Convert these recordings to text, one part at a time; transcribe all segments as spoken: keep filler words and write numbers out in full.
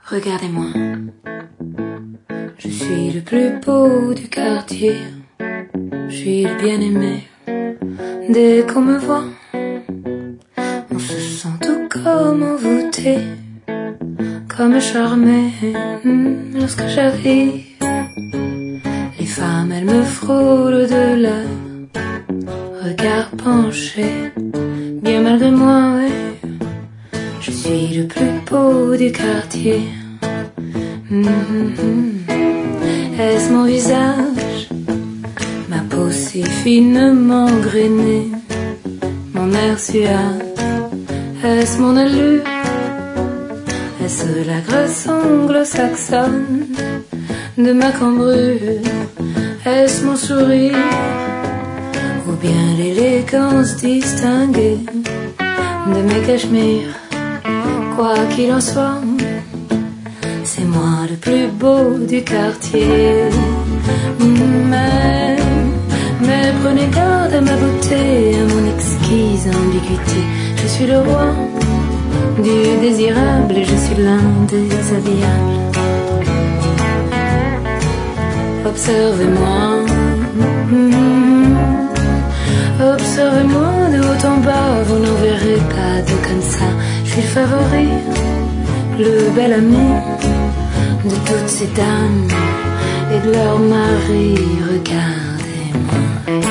Regardez-moi, je suis le plus beau du quartier, je suis le bien-aimé. Dès qu'on me voit, on se sent tout comme envoûté, comme charmé. Lorsque j'arrive, les femmes elles me frôlent de leur regard penché. Bien malgré moi, ouais, je suis le plus beau du quartier. Mmh. Est-ce mon visage, ma peau si finement grainée, mon air suave? Est-ce mon allure? Est-ce la grâce anglo-saxonne de ma cambrure? Est-ce mon sourire? Ou bien l'élégance distinguée de mes cachemires? Quoi qu'il en soit, c'est moi le plus beau du quartier. Mais, mais prenez garde à ma beauté, à mon exquise ambiguïté. Je suis le roi du désirable et je suis l'un des habillables. Observez-moi, observez-moi de haut en bas, vous n'en verrez pas de comme ça. Je suis le favori, le bel ami de toutes ces dames et de leurs maris. Regardez-moi.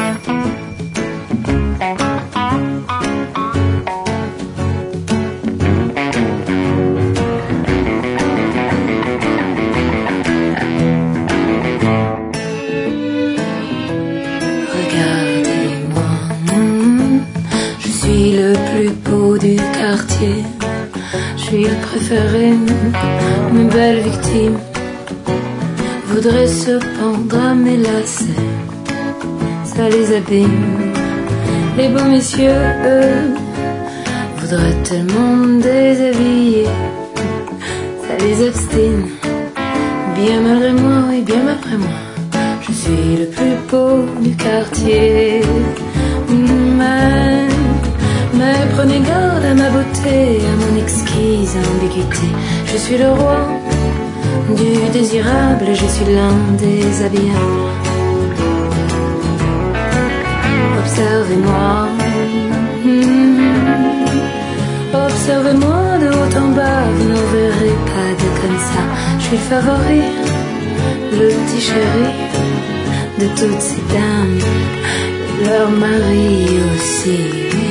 Regardez-moi, je suis le plus beau du quartier. Je suis le préféré, mes belles victimes voudraient se pendre à mes lacets, ça les abîme. Les beaux messieurs, eux, voudraient tellement me déshabiller, ça les obstine. Bien malgré moi, oui, bien après moi, je suis le plus beau du quartier. Mais, mais prenez garde à ma beauté, à mon exquise ambiguïté. Je suis le roi du désirable et je suis l'un des habillables. Observez-moi, mmh. Observez-moi de haut en bas, vous n'en verrez pas de comme ça. Je suis le favori, le petit chéri de toutes ces dames et leurs maris aussi.